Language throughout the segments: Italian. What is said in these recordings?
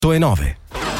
8:09.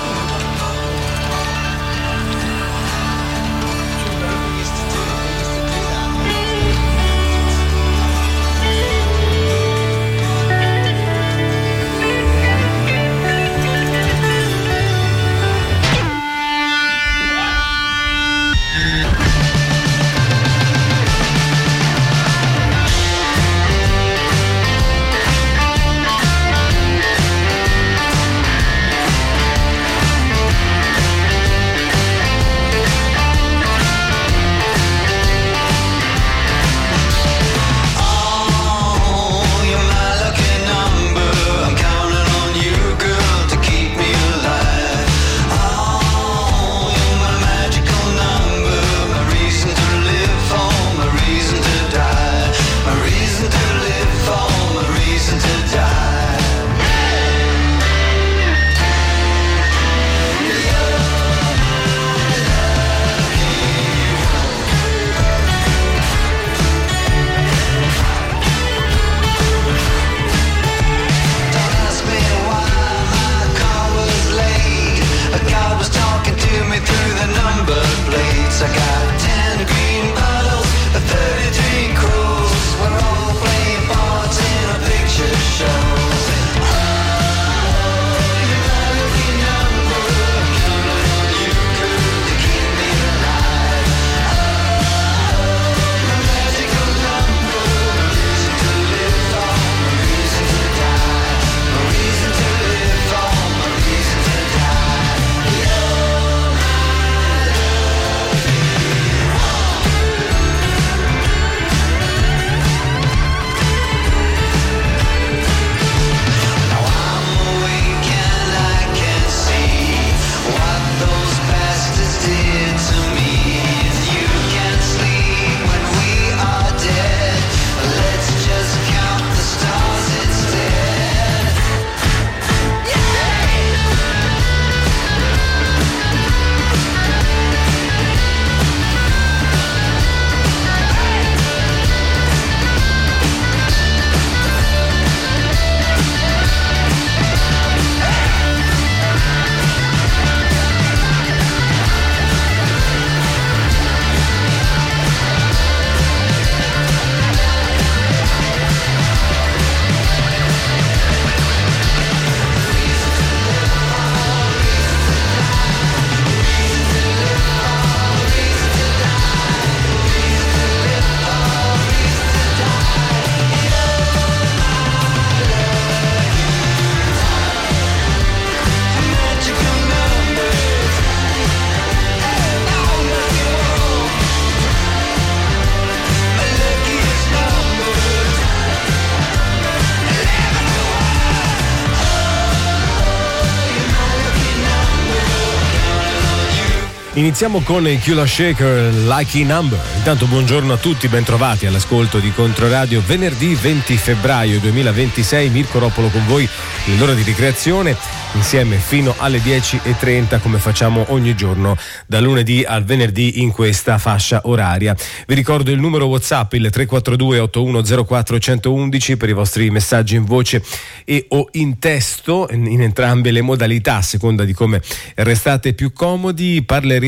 Iniziamo con il Kula Shaker, Lucky Number. Intanto buongiorno a tutti, bentrovati all'ascolto di Controradio. Venerdì 20 febbraio 2026, Mirko Roppolo con voi nell'ora di ricreazione, insieme fino alle 10:30 come facciamo ogni giorno da lunedì al venerdì in questa fascia oraria. Vi ricordo il numero WhatsApp, il 342 8104 111 per i vostri messaggi in voce e o in testo, in entrambe le modalità a seconda di come restate più comodi. Parleremo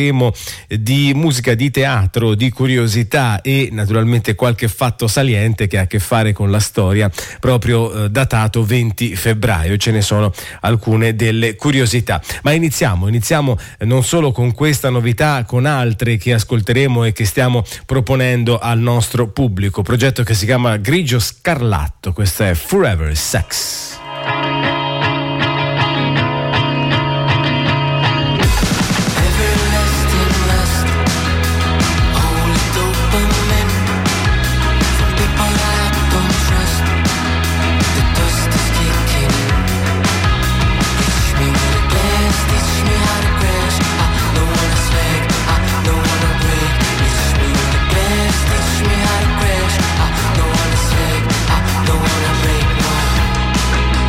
di musica, di teatro, di curiosità e naturalmente qualche fatto saliente che ha a che fare con la storia, proprio datato 20 febbraio. Ce ne sono alcune delle curiosità, ma iniziamo non solo con questa novità, con altre che ascolteremo e che stiamo proponendo al nostro pubblico. Progetto che si chiama Grigio Scarlatto, questa è Forever Sex. I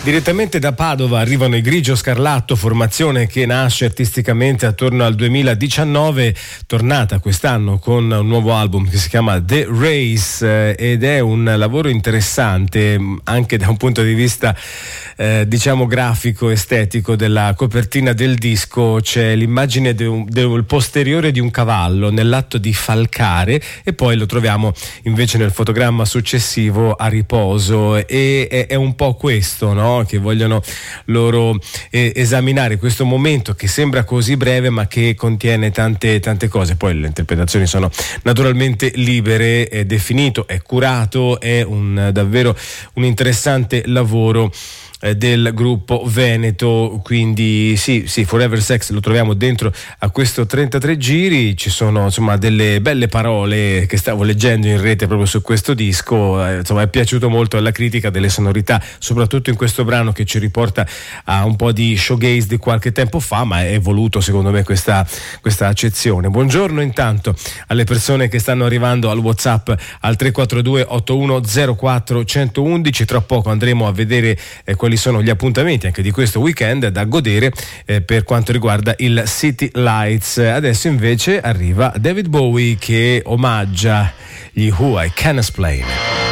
Direttamente da Padova arrivano i Grigio Scarlatto, formazione che nasce artisticamente attorno al 2019, tornata quest'anno con un nuovo album che si chiama The Race, ed è un lavoro interessante anche da un punto di vista diciamo grafico, estetico. Della copertina del disco c'è l'immagine del posteriore di un cavallo nell'atto di falcare, e poi lo troviamo invece nel fotogramma successivo a riposo, e è un po' questo, no? Che vogliono loro esaminare questo momento che sembra così breve ma che contiene tante cose. Poi le interpretazioni sono naturalmente libere, è definito, è curato, è davvero un interessante lavoro del gruppo veneto. Quindi sì, Forever Sex lo troviamo dentro a questo 33 giri. Ci sono insomma delle belle parole che stavo leggendo in rete proprio su questo disco, insomma è piaciuto molto alla critica delle sonorità, soprattutto in questo brano che ci riporta a un po' di shoegaze di qualche tempo fa, ma è voluto secondo me questa accezione. Buongiorno intanto alle persone che stanno arrivando al WhatsApp al 342 8104 111. Tra poco andremo a vedere quali sono gli appuntamenti anche di questo weekend da godere per quanto riguarda il City Lights. Adesso invece arriva David Bowie che omaggia gli Who, I Can Explain.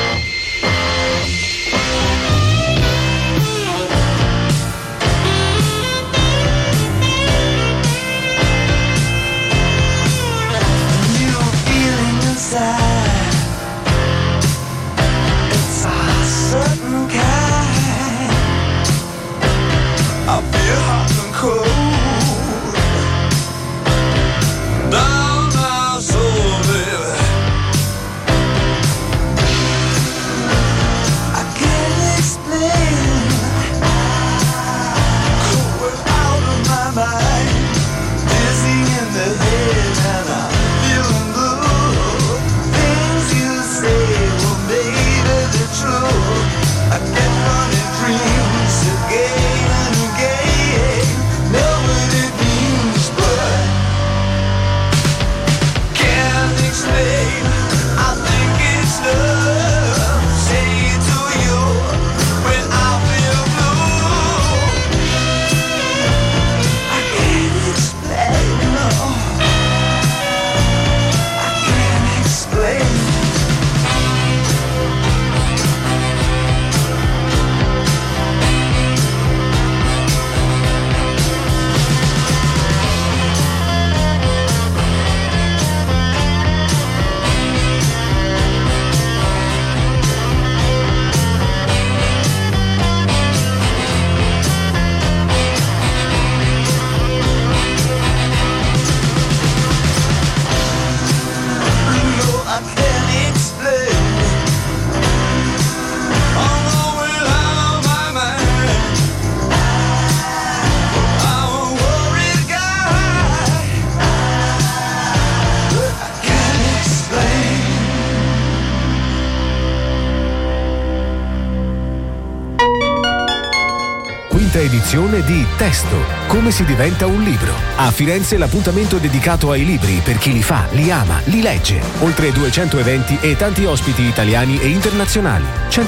Edizione di Testo, come si diventa un libro. A Firenze l'appuntamento dedicato ai libri per chi li fa, li ama, li legge. Oltre 200 eventi e tanti ospiti italiani e internazionali.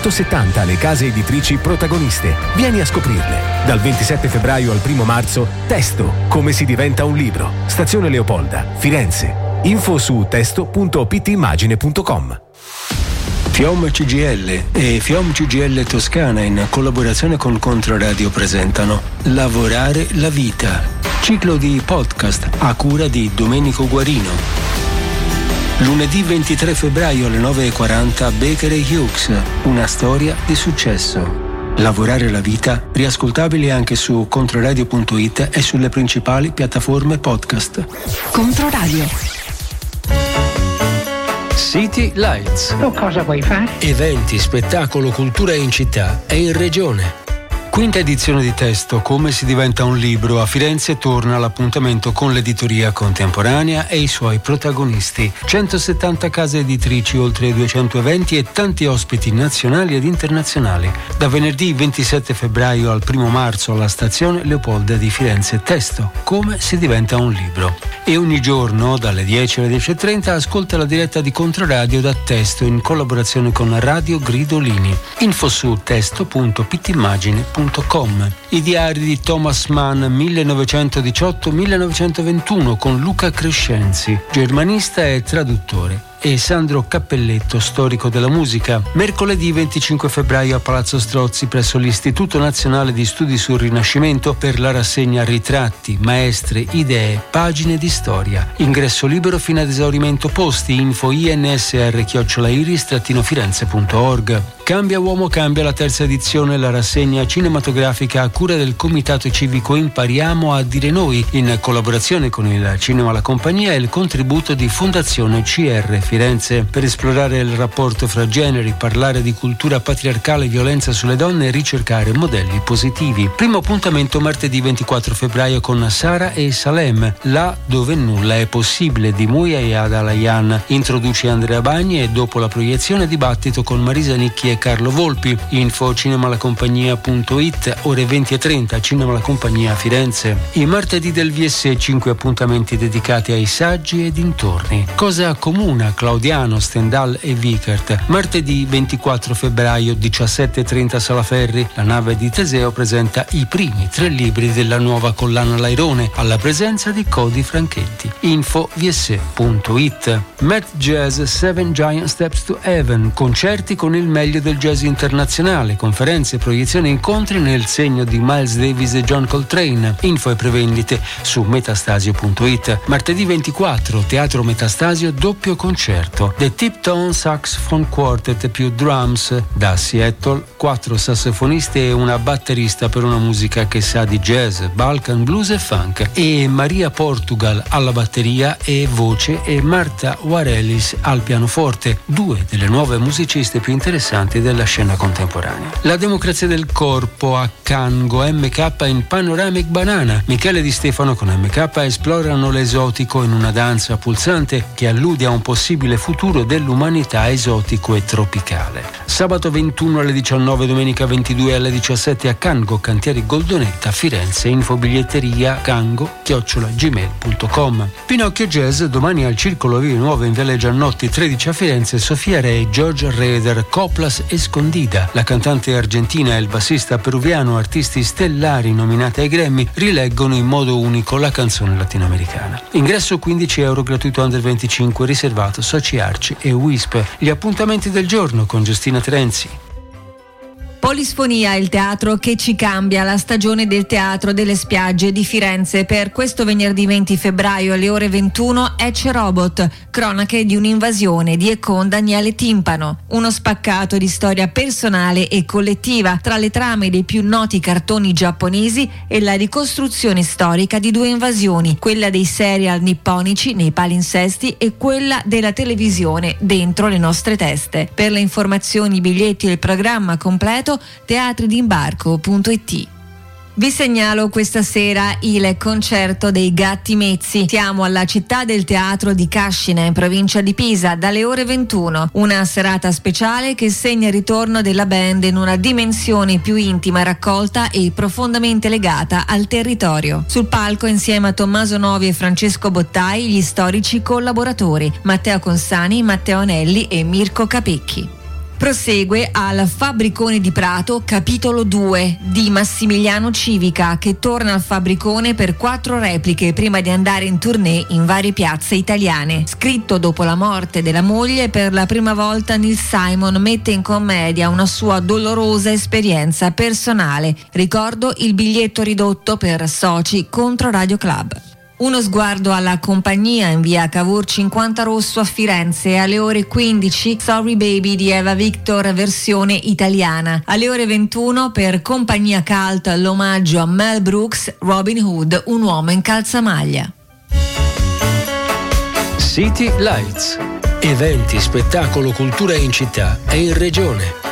170 le case editrici protagoniste. Vieni a scoprirle. Dal 27 febbraio al 1 marzo, Testo, come si diventa un libro. Stazione Leopolda, Firenze. Info su testo.pittimagine.com. FIOM CGIL e FIOM CGIL Toscana in collaborazione con Controradio presentano Lavorare la vita, ciclo di podcast a cura di Domenico Guarino. Lunedì 23 febbraio alle 9:40 Baker & Hughes, una storia di successo. Lavorare la vita, riascoltabile anche su controradio.it e sulle principali piattaforme podcast. Controradio. City Lights. Tu cosa vuoi fare? Eventi, spettacolo, cultura in città e in regione. Quinta edizione di Testo, come si diventa un libro. A Firenze torna l'appuntamento con l'editoria contemporanea e i suoi protagonisti. 170 case editrici, oltre 200 eventi e tanti ospiti nazionali ed internazionali. Da venerdì 27 febbraio al 1 marzo alla stazione Leopolda di Firenze. Testo, come si diventa un libro. E ogni giorno dalle 10 alle 10:30 ascolta la diretta di Controradio da Testo in collaborazione con Radio Gridolini. Info su testo.pittimagine.com. gmail.com. I diari di Thomas Mann 1918-1921 con Luca Crescenzi, germanista e traduttore, e Sandro Cappelletto, storico della musica. Mercoledì 25 febbraio a Palazzo Strozzi presso l'Istituto Nazionale di Studi sul Rinascimento per la rassegna Ritratti, Maestre, Idee, Pagine di Storia. Ingresso libero fino ad esaurimento posti. Info insr@iris-firenze.org. Cambia uomo cambia, la terza edizione, la rassegna cinematografica a cura del Comitato Civico Impariamo a dire noi, in collaborazione con il Cinema La Compagnia e il contributo di Fondazione CR Firenze, per esplorare il rapporto fra generi, parlare di cultura patriarcale, violenza sulle donne e ricercare modelli positivi. Primo appuntamento martedì 24 febbraio con Sara e Salem, là dove nulla è possibile, di Muia Adalayan. Introduce Andrea Bagni e dopo la proiezione dibattito con Marisa Nicchi e Carlo Volpi. Info cinemalacompagnia.it, ore 20:30, Cinema La Compagnia a Firenze. I martedì del VSE 5 appuntamenti dedicati ai saggi e dintorni. Cosa accomuna Claudiano, Stendhal e Vickert. Martedì 24 febbraio 17:30 Sala Ferri. La nave di Teseo presenta i primi 3 libri della nuova collana Lairone alla presenza di Cody Franchetti. Info vse.it. Met Jazz 7 Giant Steps to Heaven, concerti con il meglio del jazz internazionale, conferenze, proiezioni e incontri nel segno di Miles Davis e John Coltrane. Info e prevendite su metastasio.it. Martedì 24 Teatro Metastasio, doppio concerto. The Tipton Saxophone Quartet più drums da Seattle, 4 sassofonisti e una batterista per una musica che sa di jazz, Balkan, blues e funk, e Maria Portugal alla batteria e voce e Marta Warelis al pianoforte, 2 delle nuove musiciste più interessanti della scena contemporanea. La democrazia del corpo a Cango, MK in Panoramic Banana. Michele Di Stefano con MK esplorano l'esotico in una danza pulsante che allude a un possibile futuro dell'umanità esotico e tropicale. Sabato 21 alle 19, domenica 22 alle 17 a Cango, Cantieri Goldonetta, Firenze. Info biglietteria cango@gmail.com. Pinocchio Jazz domani al Circolo Vive Nuove in Viale Giannotti 13 a Firenze. Sofia Rey, George Rader, Coplas Escondida. La cantante argentina e il bassista peruviano, artisti stellari nominati ai Grammy, rileggono in modo unico la canzone latinoamericana. Ingresso 15 euro, gratuito under 25, riservato Soci Arci e Wisp. Gli appuntamenti del giorno con Giustina Terenzi. Polisfonia, il teatro che ci cambia, la stagione del Teatro delle Spiagge di Firenze. Per questo venerdì 20 febbraio alle ore 21 Ecce Robot, cronache di un'invasione di e con Daniele Timpano. Uno spaccato di storia personale e collettiva tra le trame dei più noti cartoni giapponesi e la ricostruzione storica di 2 invasioni, quella dei serial nipponici nei palinsesti e quella della televisione dentro le nostre teste. Per le informazioni, i biglietti e il programma completo teatridimbarco.it. Vi segnalo questa sera il concerto dei Gatti Mezzi. Siamo alla Città del Teatro di Cascina, in provincia di Pisa, dalle ore 21. Una serata speciale che segna il ritorno della band in una dimensione più intima, raccolta e profondamente legata al territorio. Sul palco, insieme a Tommaso Novi e Francesco Bottai, gli storici collaboratori Matteo Consani, Matteo Anelli e Mirko Capecchi. Prosegue al Fabbricone di Prato, capitolo 2 di Massimiliano Civica, che torna al Fabbricone per 4 repliche prima di andare in tournée in varie piazze italiane. Scritto dopo la morte della moglie, per la prima volta Neil Simon mette in commedia una sua dolorosa esperienza personale. Ricordo il biglietto ridotto per soci contro Radio Club. Uno sguardo alla compagnia in via Cavour 50 Rosso a Firenze, alle ore 15 Sorry Baby di Eva Victor versione italiana. Alle ore 21 per Compagnia Cult l'omaggio a Mel Brooks, Robin Hood, un uomo in calzamaglia. City Lights. Eventi, spettacolo, cultura in città e in regione.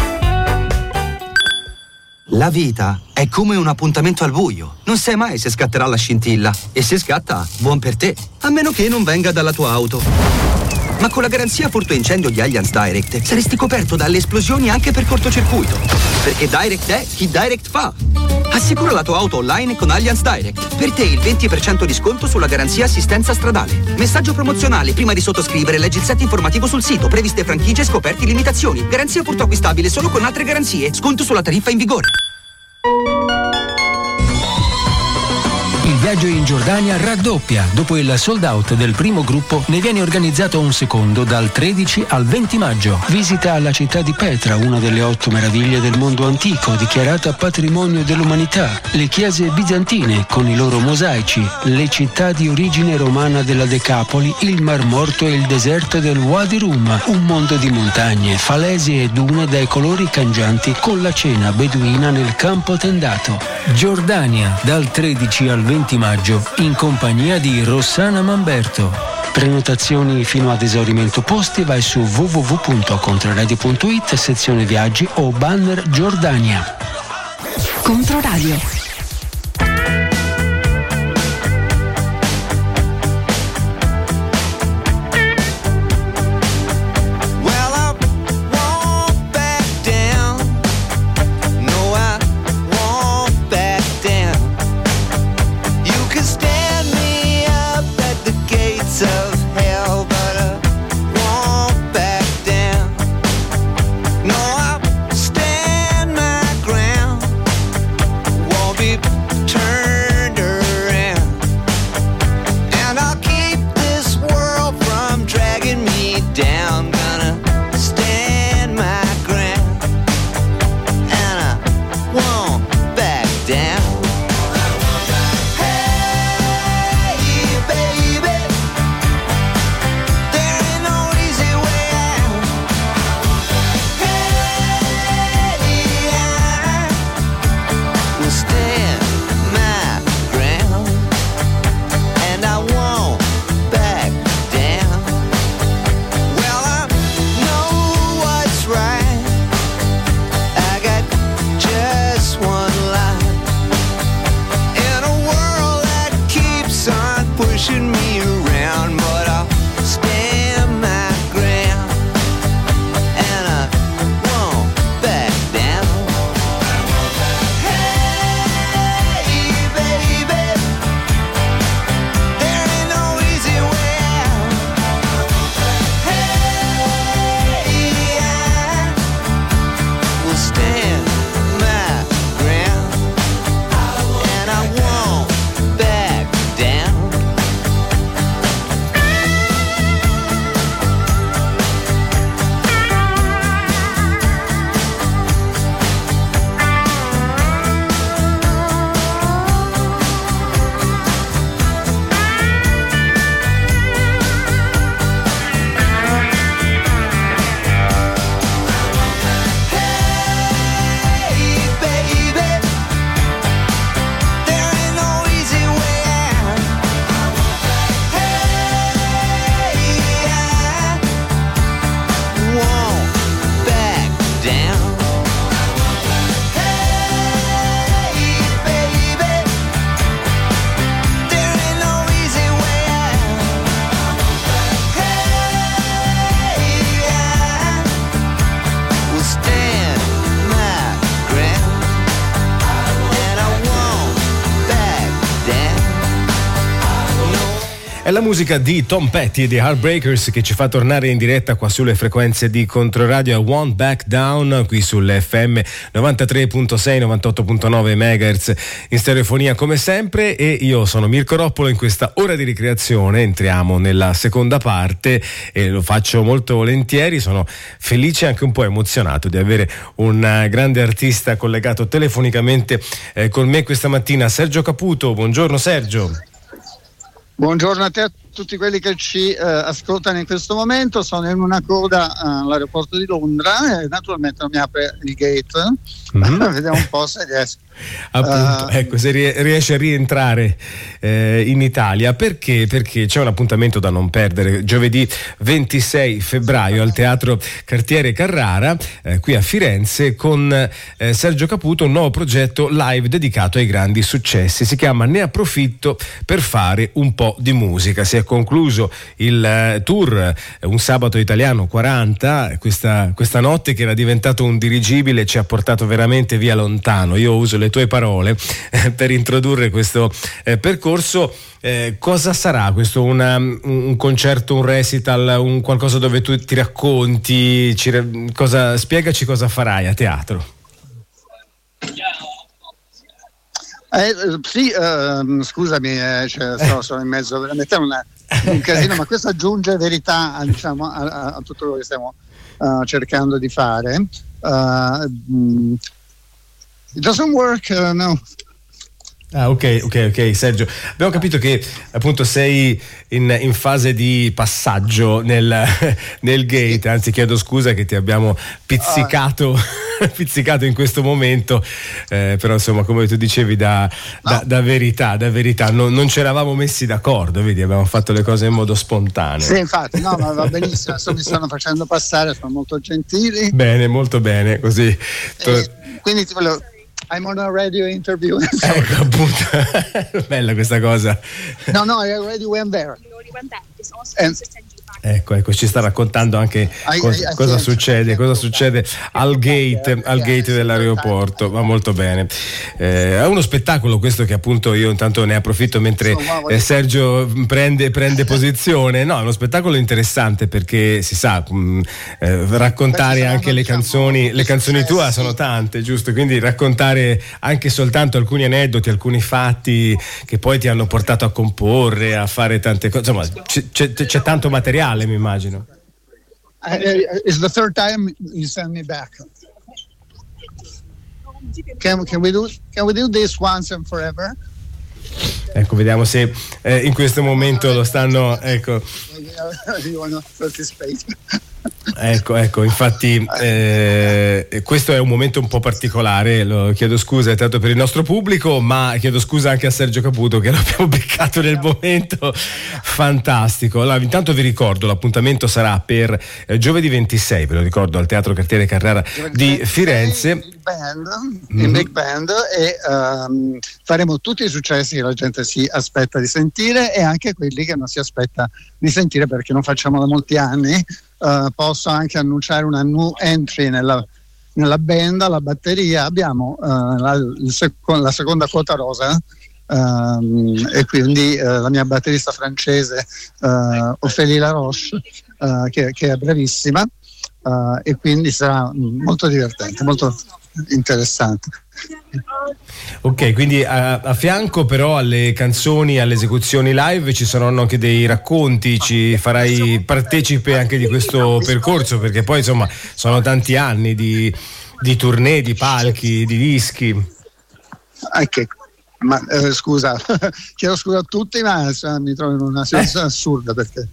La vita è come un appuntamento al buio. Non sai mai se scatterà la scintilla. E se scatta, buon per te. A meno che non venga dalla tua auto. Ma con la garanzia furto incendio di Allianz Direct saresti coperto dalle esplosioni anche per cortocircuito. Perché Direct è chi Direct fa. Assicura la tua auto online con Allianz Direct. Per te il 20% di sconto sulla garanzia assistenza stradale. Messaggio promozionale: prima di sottoscrivere leggi il set informativo sul sito. Previste franchigie, scoperti, limitazioni. Garanzia furto acquistabile solo con altre garanzie. Sconto sulla tariffa in vigore. Il viaggio in Giordania raddoppia. Dopo il sold out del primo gruppo, ne viene organizzato un secondo dal 13 al 20 maggio. Visita la città di Petra, una delle 8 meraviglie del mondo antico, dichiarata patrimonio dell'umanità. Le chiese bizantine con i loro mosaici, le città di origine romana della Decapoli, il Mar Morto e il deserto del Wadi Rum. Un mondo di montagne, falesi e dune dai colori cangianti, con la cena beduina nel campo tendato. Giordania, dal 13 al 20 maggio, in compagnia di Rossana Mamberto. Prenotazioni fino ad esaurimento posti, vai su www.controradio.it, sezione viaggi o banner Giordania. Controradio. È la musica di Tom Petty e di Heartbreakers che ci fa tornare in diretta qua sulle frequenze di Controradio a Won't Back Down, qui sull'FM 93.6, 98.9 MHz in stereofonia come sempre, e io sono Mirko Roppolo. In questa ora di ricreazione entriamo nella seconda parte e lo faccio molto volentieri. Sono felice e anche un po' emozionato di avere un grande artista collegato telefonicamente con me questa mattina, Sergio Caputo. Buongiorno Sergio. Buongiorno a te, a tutti quelli che ci ascoltano in questo momento. Sono in una coda all'aeroporto di Londra e naturalmente non mi apre il gate. Vediamo un po' se riesco. Appunto, ecco, se riesce a rientrare in Italia, perché c'è un appuntamento da non perdere giovedì 26 febbraio al Teatro Cartiere Carrara qui a Firenze con Sergio Caputo, un nuovo progetto live dedicato ai grandi successi. Si chiama Ne approfitto per fare un po' di musica. Si è concluso il tour Un sabato italiano 40, questa notte che era diventato un dirigibile ci ha portato veramente via lontano. Io uso le tue parole per introdurre questo percorso. Cosa sarà questo? Un concerto, un recital, un qualcosa dove tu ti racconti? Spiegaci cosa farai a teatro. Sì, scusami, sono in mezzo veramente un casino, ma questo aggiunge verità, diciamo, a tutto quello che stiamo cercando di fare. It doesn't work, no. Ah, ok, Sergio. Abbiamo capito che appunto sei in fase di passaggio nel gate, anzi chiedo scusa che ti abbiamo pizzicato in questo momento, però insomma, come tu dicevi, da verità, non ci eravamo messi d'accordo, vedi, abbiamo fatto le cose in modo spontaneo. Sì, infatti, no, ma va benissimo, adesso mi stanno facendo passare, sono molto gentili. Bene, molto bene, così. Quindi ti volevo... I'm on a radio interview. Ecco, appunto, bella questa cosa. No, I already went there. Ecco, ci sta raccontando anche cosa succede al gate dell'aeroporto. Va molto bene. È uno spettacolo questo, che appunto io intanto ne approfitto mentre Sergio prende posizione. No, è uno spettacolo interessante perché si sa raccontare anche le canzoni tue sono tante, giusto? Quindi raccontare anche soltanto alcuni aneddoti, alcuni fatti che poi ti hanno portato a comporre, a fare tante cose. Insomma, c'è tanto materiale, mi immagino. It's the third time you send me back. Can we do this once and forever? Ecco, vediamo se in questo momento lo stanno, ecco. Ecco, infatti questo è un momento un po' particolare, lo chiedo scusa tanto per il nostro pubblico, ma chiedo scusa anche a Sergio Caputo che l'abbiamo beccato nel momento fantastico. Allora, intanto vi ricordo, l'appuntamento sarà per giovedì 26, ve lo ricordo, al Teatro Cartiere Carrara di Firenze. In big band, e faremo tutti i successi che la gente si aspetta di sentire e anche quelli che non si aspetta di sentire perché non facciamo da molti anni. Posso anche annunciare una new entry nella band, alla batteria. Abbiamo la seconda quota rosa, e quindi la mia batterista francese Ophélie Laroche, che è bravissima, e quindi sarà molto divertente, molto interessante. Ok, quindi a fianco però alle canzoni, alle esecuzioni live ci saranno anche dei racconti, ci farai partecipe anche di questo percorso, perché poi insomma sono tanti anni di tournée, di palchi, di dischi. Okay. Ma scusa, chiedo scusa a tutti, ma mi trovo in una situazione assurda perché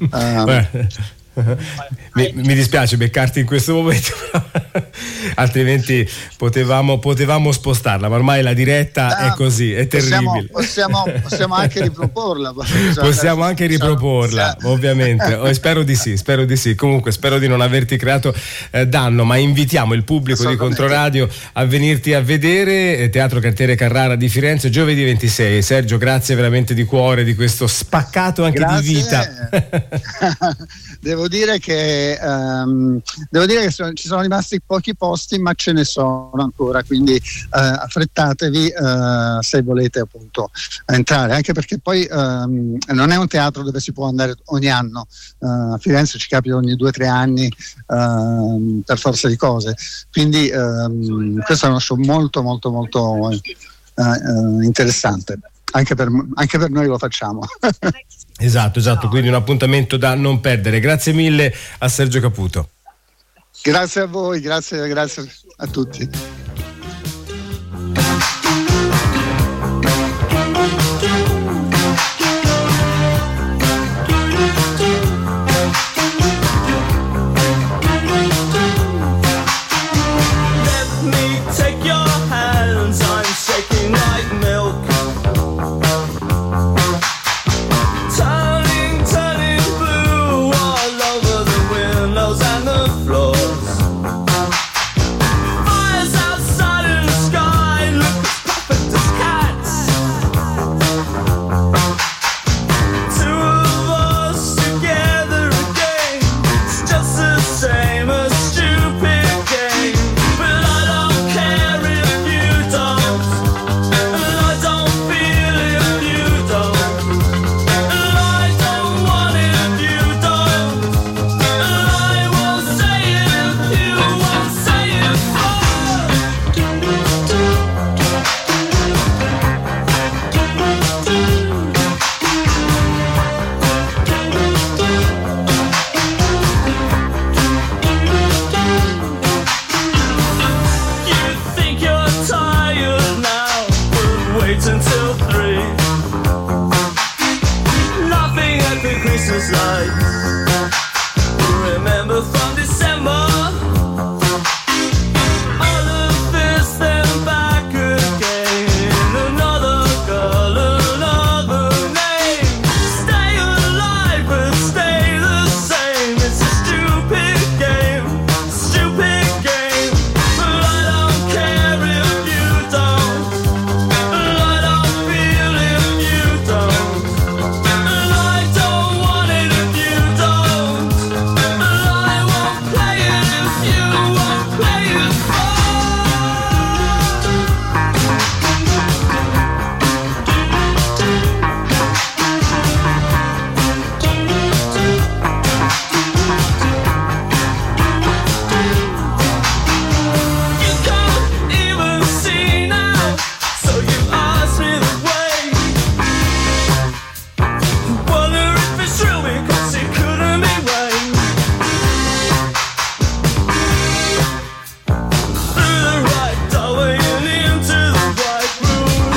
mi dispiace beccarti in questo momento, altrimenti potevamo spostarla, ma ormai la diretta è così, è terribile. Possiamo anche riproporla. Possiamo anche riproporla, ovviamente. Spero di sì. Comunque spero di non averti creato danno, ma invitiamo il pubblico di Controradio a venirti a vedere. Teatro Cartiere Carrara di Firenze, giovedì 26. Sergio, grazie veramente di cuore di questo spaccato anche di vita. Devo dire che ci sono rimasti pochi posti, ma ce ne sono ancora, quindi affrettatevi se volete appunto entrare, anche perché poi non è un teatro dove si può andare ogni anno. A Firenze ci capita ogni 2 o 3 anni per forza di cose, quindi questo è uno show molto molto molto interessante. Anche per noi lo facciamo. Esatto, quindi un appuntamento da non perdere. Grazie mille a Sergio Caputo. Grazie a voi, grazie a tutti. Fires out Christmas lights. Remember from December, all the fists then back again. Another girl, another name. Stay alive but stay the same. It's a stupid game, stupid game. But I don't care if you don't. I don't feel if you don't. And I don't want it if you don't. And I won't play it if you won't play it. You can't even see now, so you ask me the way. Wonder if it's true because it couldn't be right. Through the right doorway and into the right room.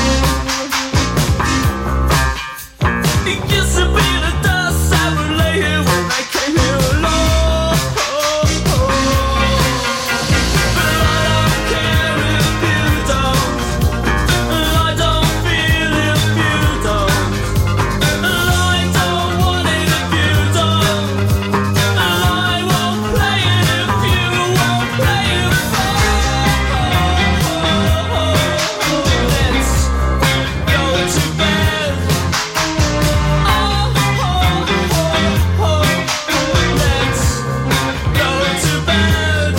It used to be the dust that would lay here when I came here alone. But I don't care if you don't. And I don't feel if you don't. And I don't want it if you don't. And I won't play it if you won't play it. Let's go to bed. Let's go to bed.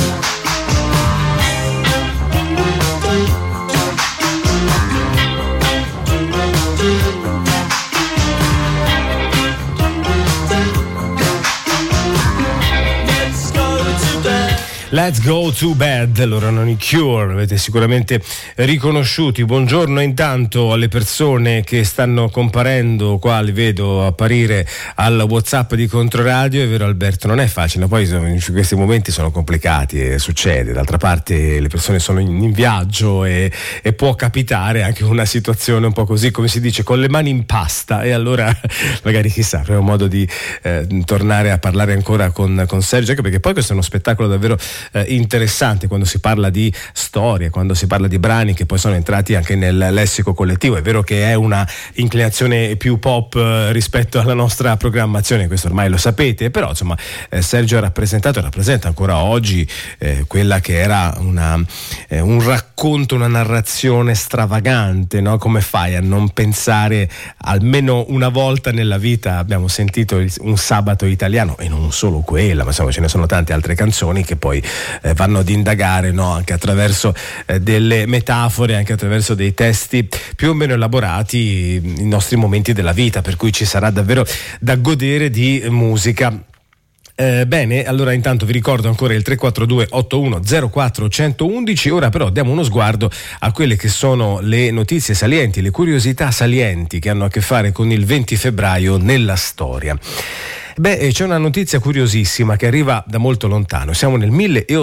Let's go to bed. Let's go to bed, loro erano i Cure, avete sicuramente riconosciuti. Buongiorno intanto alle persone che stanno comparendo qua, li vedo apparire al WhatsApp di Controradio. È vero Alberto, non è facile, poi questi momenti sono complicati e succede, d'altra parte le persone sono in viaggio e può capitare anche una situazione un po' così, come si dice, con le mani in pasta, e allora magari chissà, avremo modo di tornare a parlare ancora con Sergio, anche perché poi questo è uno spettacolo davvero interessante quando si parla di storie, quando si parla di brani che poi sono entrati anche nel lessico collettivo. È vero che è una inclinazione più pop rispetto alla nostra programmazione, questo ormai lo sapete, però insomma Sergio ha rappresentato e rappresenta ancora oggi quella che era un racconto, una narrazione stravagante, no? Come fai a non pensare almeno una volta nella vita? Abbiamo sentito un sabato italiano, e non solo quella, ma insomma ce ne sono tante altre canzoni che poi vanno ad indagare, no? Anche attraverso delle metafore, anche attraverso dei testi più o meno elaborati, i nostri momenti della vita, per cui ci sarà davvero da godere di musica. Bene, allora intanto vi ricordo ancora il 342 8104 111. Ora però diamo uno sguardo a quelle che sono le notizie salienti, le curiosità salienti che hanno a che fare con il 20 febbraio nella storia. C'è una notizia curiosissima che arriva da molto lontano. Siamo nel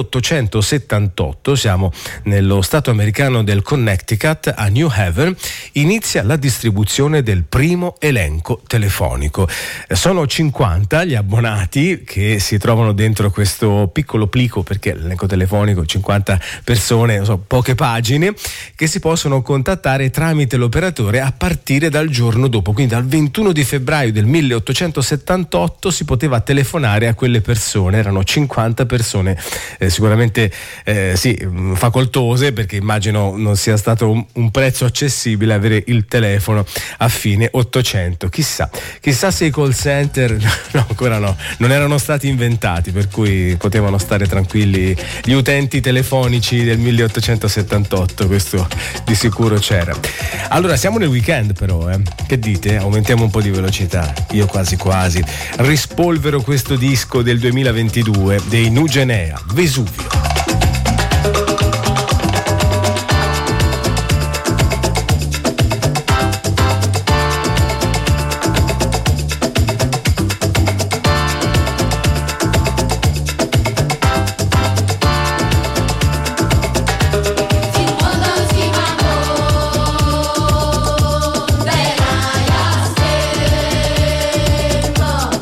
1878, siamo nello stato americano del Connecticut, a New Haven. Inizia la distribuzione del primo elenco telefonico. Sono 50 gli abbonati che si trovano dentro questo piccolo plico, perché l'elenco telefonico 50 persone, poche pagine, che si possono contattare tramite l'operatore a partire dal giorno dopo, quindi dal 21 di febbraio del 1878 si poteva telefonare a quelle persone. Erano 50 persone, sicuramente facoltose, perché immagino non sia stato un prezzo accessibile avere il telefono a fine 800. Chissà se i call center no, ancora no, non erano stati inventati, per cui potevano stare tranquilli gli utenti telefonici del 1878, questo di sicuro c'era. Allora siamo nel weekend però, che dite? Aumentiamo un po' di velocità, io quasi rispolvero questo disco del 2022 dei Nugenea, Vesuvio. Bella,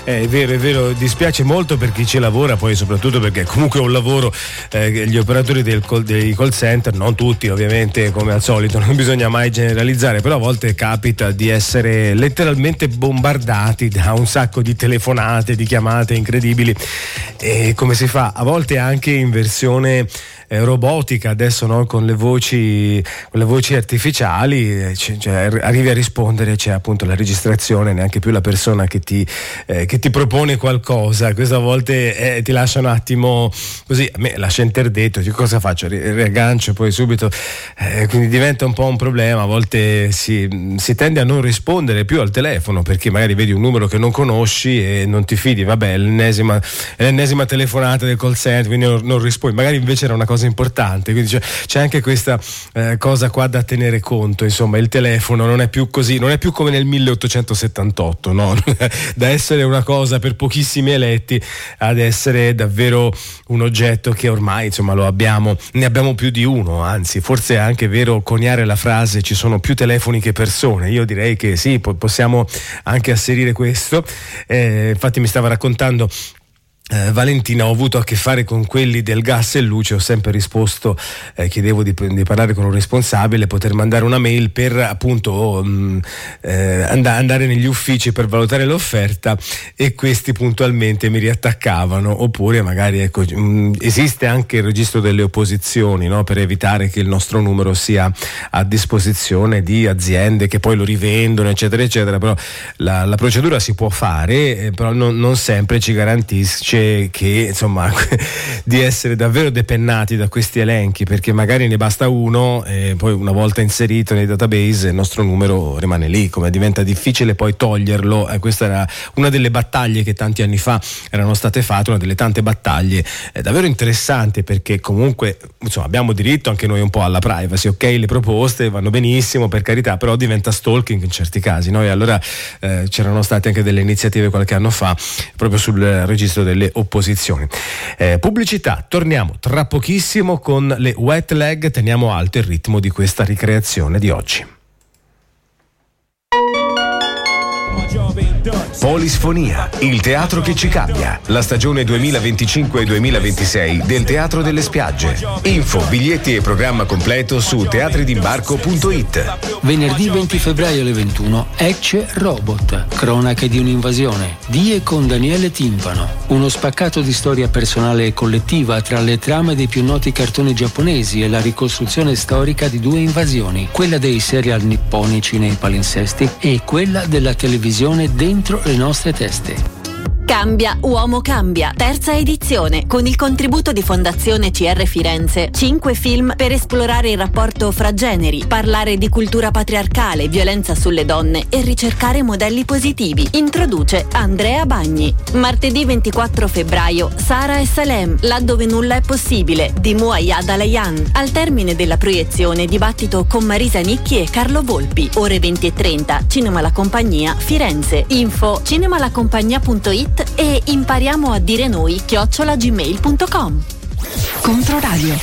È vero, dispiace molto per chi ci lavora, poi soprattutto perché comunque è un lavoro, gli operatori dei call center, non tutti ovviamente come al solito, non bisogna mai generalizzare, però a volte capita di essere letteralmente bombardati da un sacco di telefonate, di chiamate incredibili. E come si fa? A volte anche in versione robotica adesso, no? Con le voci artificiali, cioè, arrivi a rispondere, c'è appunto la registrazione, neanche più la persona che ti propone qualcosa. Questa volte ti lascia un attimo così, a me lascia interdetto, dico, cosa faccio? Riaggancio poi subito, quindi diventa un po' un problema. A volte si tende a non rispondere più al telefono perché magari vedi un numero che non conosci e non ti fidi, vabbè, è l'ennesima telefonata del call center, quindi non rispondi, magari invece era una cosa importante, quindi c'è anche questa cosa qua da tenere conto. Insomma, il telefono non è più così, non è più come nel 1878, no? Da essere una cosa per pochissimi eletti ad essere davvero un oggetto che ormai, insomma, ne abbiamo più di uno, anzi forse è anche vero coniare la frase ci sono più telefoni che persone. Io direi che sì, possiamo anche asserire questo. Infatti mi stava raccontando Valentina, ho avuto a che fare con quelli del gas e luce, ho sempre risposto, chiedevo di parlare con un responsabile, poter mandare una mail per appunto andare negli uffici per valutare l'offerta, e questi puntualmente mi riattaccavano. Oppure magari, ecco, esiste anche il registro delle opposizioni, no? Per evitare che il nostro numero sia a disposizione di aziende che poi lo rivendono, eccetera eccetera. Però la procedura si può fare, però non sempre ci garantisce che, insomma, di essere davvero depennati da questi elenchi, perché magari ne basta uno e poi una volta inserito nei database il nostro numero rimane lì, come diventa difficile poi toglierlo. Questa era una delle battaglie che tanti anni fa erano state fatte, una delle tante battaglie davvero interessanti, perché comunque, insomma, abbiamo diritto anche noi un po' alla privacy, ok, le proposte vanno benissimo, per carità, però diventa stalking in certi casi, no? E allora c'erano state anche delle iniziative qualche anno fa proprio sul registro delle opposizioni. Pubblicità, torniamo tra pochissimo con le wet leg, teniamo alto il ritmo di questa ricreazione di oggi. Polisfonia, il teatro che ci cambia. La stagione 2025-2026 del Teatro delle Spiagge. Info, biglietti e programma completo su teatridimbarco.it. Venerdì 20 febbraio alle 21, Ecce Robot, cronache di un'invasione, di e con Daniele Timpano. Uno spaccato di storia personale e collettiva tra le trame dei più noti cartoni giapponesi e la ricostruzione storica di due invasioni, quella dei serial nipponici nei palinsesti e quella della televisione dentro le nostre teste. Cambia, uomo cambia, terza edizione, con il contributo di Fondazione CR Firenze. 5 film per esplorare il rapporto fra generi, parlare di cultura patriarcale, violenza sulle donne e ricercare modelli positivi. Introduce Andrea Bagni. Martedì 24 febbraio, Sara e Salem, laddove nulla è possibile, di Muayyad Alayan. Al termine della proiezione, dibattito con Marisa Nicchi e Carlo Volpi. Ore 20:30, Cinema La Compagnia, Firenze. Info cinemalacompagnia.it e impariamo a dire noi @gmail.com. Controradio.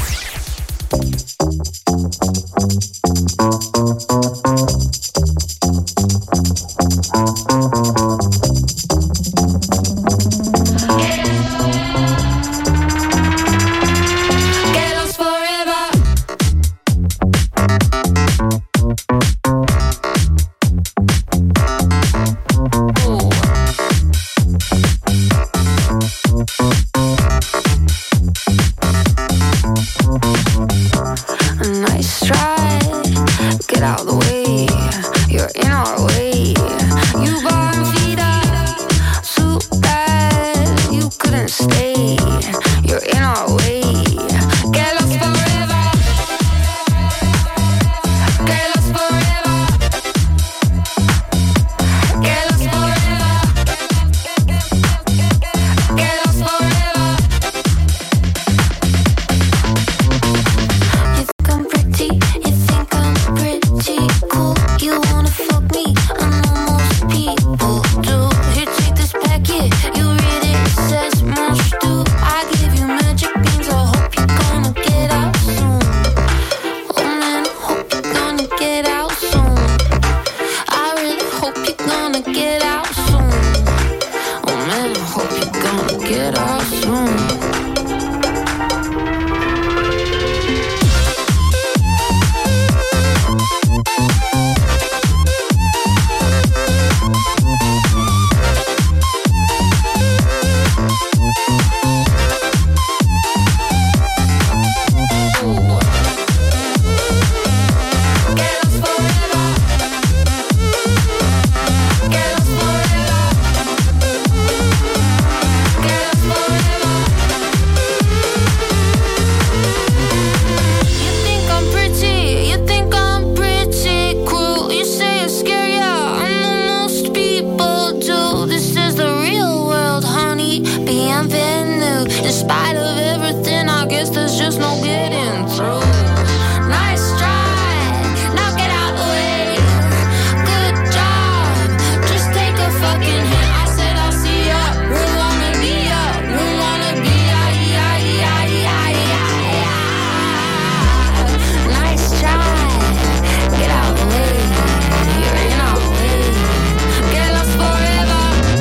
spite of everything, I guess there's just no getting through. Nice try, now get out the way. Good job, just take a fucking hit. I said I'll see ya, we wanna be ya, we wanna be ya, ya, ya, ya, ya, ya. Nice try, get out the way. You're in our way. Get lost forever.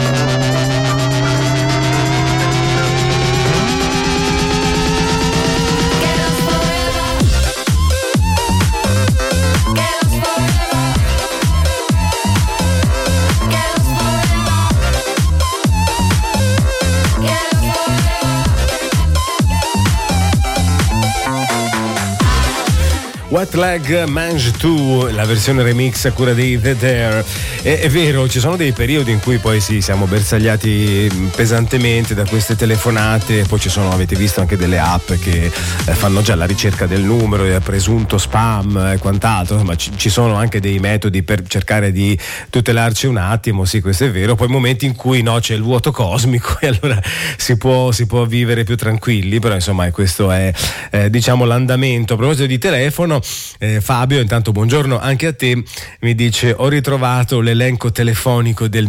Wet Leg Mange 2, la versione remix a cura di The Dare. È vero, ci sono dei periodi in cui poi sì, siamo bersagliati pesantemente da queste telefonate, poi ci sono, avete visto, anche delle app che fanno già la ricerca del numero, del presunto spam e quant'altro, ma ci sono anche dei metodi per cercare di tutelarci un attimo, sì, questo è vero. Poi momenti in cui no, c'è il vuoto cosmico e allora si può vivere più tranquilli, però insomma questo è diciamo l'andamento. A proposito di telefono, Fabio, intanto buongiorno anche a te, mi dice: ho ritrovato l'elenco telefonico del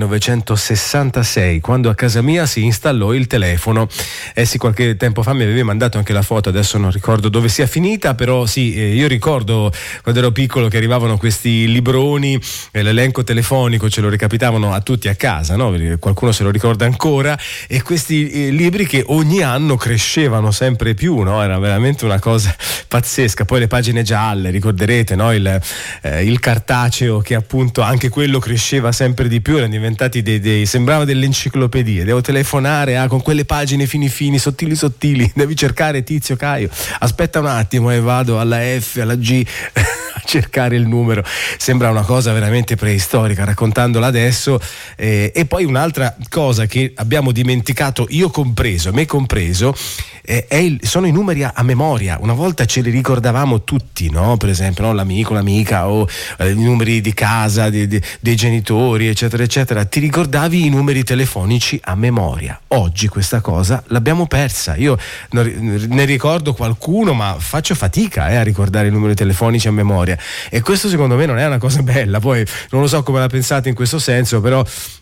1966, quando a casa mia si installò il telefono. Sì, qualche tempo fa mi avevi mandato anche la foto, adesso non ricordo dove sia finita, però sì, io ricordo quando ero piccolo che arrivavano questi libroni, l'elenco telefonico ce lo recapitavano a tutti a casa, no? Qualcuno se lo ricorda ancora, e questi libri che ogni anno crescevano sempre più, no? Era veramente una cosa pazzesca. Poi le pagine gialle, ricorderete, no? Il cartaceo, che appunto anche quello cresceva sempre di più, erano diventati sembrava delle enciclopedie. Devo telefonare con quelle pagine fini, sottili, devi cercare Tizio Caio, aspetta un attimo e vado alla F, alla G a cercare il numero. Sembra una cosa veramente preistorica raccontandola adesso. E poi un'altra cosa che abbiamo dimenticato, me compreso, sono i numeri a memoria. Una volta ce li ricordavamo tutti, no? Per esempio, no? L'amico, l'amica, o i numeri di casa, dei genitori, eccetera eccetera. Ti ricordavi i numeri telefonici a memoria. Oggi questa cosa l'abbiamo persa. Io ne ricordo qualcuno, ma faccio fatica a ricordare i numeri telefonici a memoria, e questo secondo me non è una cosa bella. Poi non lo so come la pensate in questo senso, però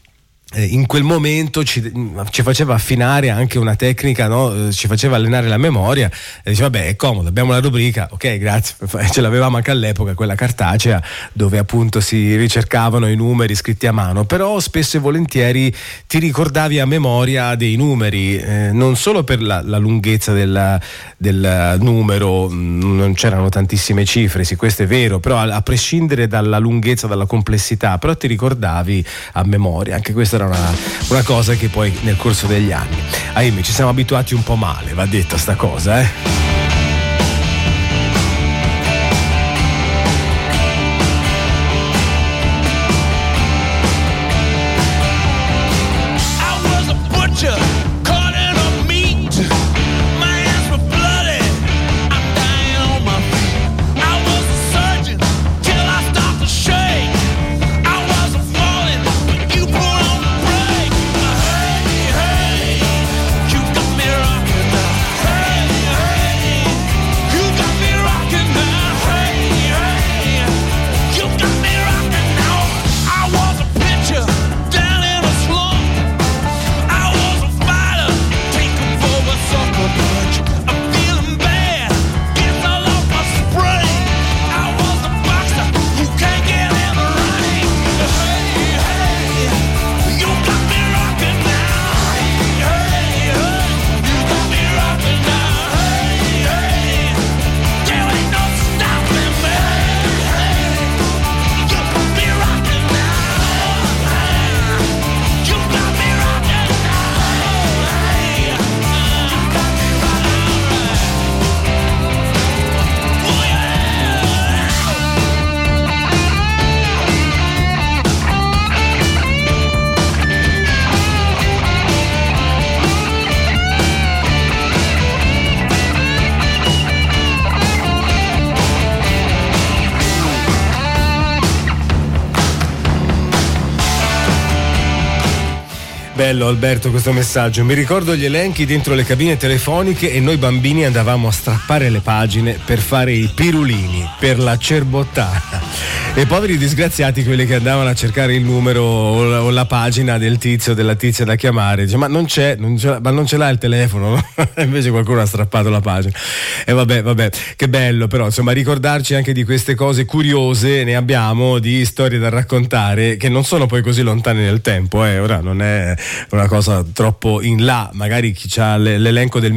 in quel momento ci faceva affinare anche una tecnica, no? Ci faceva allenare la memoria, e diceva: vabbè, è comodo, abbiamo la rubrica, ok, grazie. Ce l'avevamo anche all'epoca, quella cartacea, dove appunto si ricercavano i numeri scritti a mano, però spesso e volentieri ti ricordavi a memoria dei numeri, non solo per la lunghezza del numero, non c'erano tantissime cifre, sì, questo è vero, però a prescindere dalla lunghezza, dalla complessità, però ti ricordavi a memoria. Anche questa era una cosa che poi nel corso degli anni, ahimè, ci siamo abituati un po' male, va detta sta cosa, Hey, Bello Alberto questo messaggio. Mi ricordo gli elenchi dentro le cabine telefoniche e noi bambini andavamo a strappare le pagine per fare i pirulini per la cerbottata. E poveri disgraziati quelli che andavano a cercare il numero o la pagina del tizio o della tizia da chiamare. Dice, ma non ce l'ha il telefono, no? Invece qualcuno ha strappato la pagina. E vabbè, che bello, però insomma ricordarci anche di queste cose curiose, ne abbiamo di storie da raccontare che non sono poi così lontane nel tempo, ora non è una cosa troppo in là, magari chi ha l'elenco del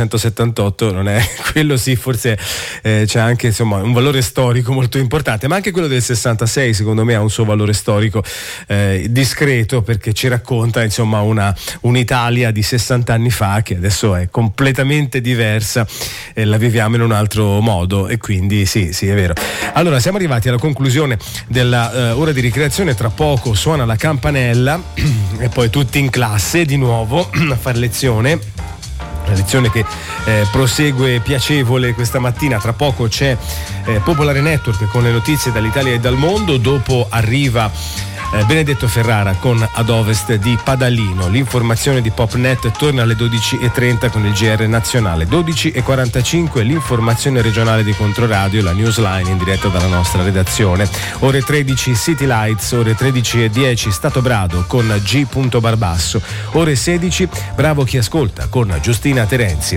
1878 non è quello, sì, forse c'è anche insomma un valore storico molto importante, ma anche quello del 66 secondo me ha un suo valore storico discreto, perché ci racconta insomma un'Italia di 60 anni fa che adesso è completamente diversa e la viviamo in un altro modo, e quindi sì è vero. Allora siamo arrivati alla conclusione della ora di ricreazione, tra poco suona la campanella e poi tutti in classe di nuovo a fare lezione. Una lezione che prosegue piacevole questa mattina. Tra poco c'è Popolare Network con le notizie dall'Italia e dal mondo, dopo arriva Benedetto Ferrara con Ad Ovest di Padalino. L'informazione di Popnet torna alle 12.30 con il GR nazionale. 12.45 l'informazione regionale di Controradio, la newsline in diretta dalla nostra redazione. Ore 13 City Lights, ore 13.10 Stato Brado con G. Barbasso. Ore 16 Bravo chi ascolta con Giustina Terenzi.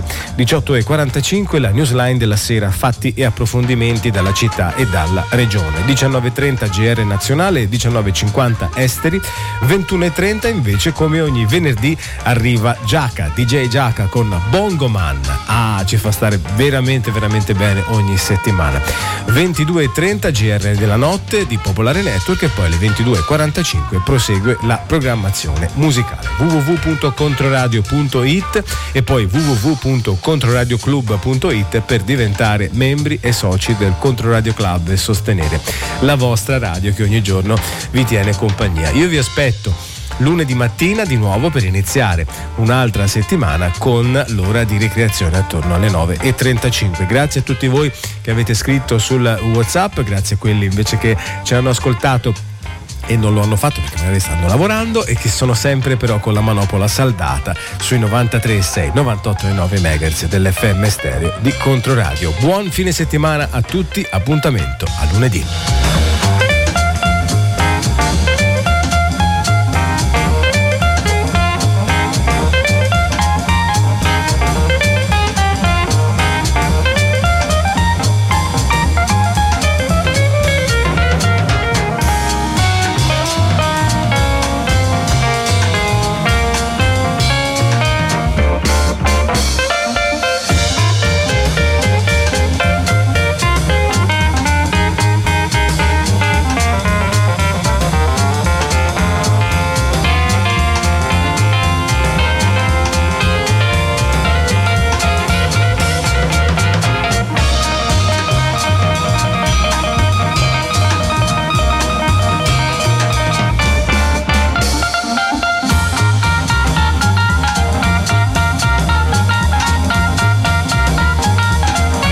18.45 la newsline della sera, fatti e approfondimenti dalla città e dalla regione. 19.30 GR nazionale, 19.50 esteri. 21.30 invece, come ogni venerdì, arriva Giaca, DJ Giaca con Bongo Man. Ci fa stare veramente bene ogni settimana. 22.30 GR della notte di Popolare Network, e poi alle 22.45 prosegue la programmazione musicale. www.controradio.it e poi www.controradioclub.it per diventare membri e soci del Controradio Club e sostenere la vostra radio che ogni giorno vi tiene compagnia. Io vi aspetto lunedì mattina di nuovo per iniziare un'altra settimana con l'ora di ricreazione attorno alle 9.35. Grazie a tutti voi che avete scritto sul WhatsApp, grazie a quelli invece che ci hanno ascoltato e non lo hanno fatto perché magari stanno lavorando e che sono sempre però con la manopola saldata sui 93,6, 98,9 MHz dell'FM stereo di Controradio. Buon fine settimana a tutti, appuntamento a lunedì.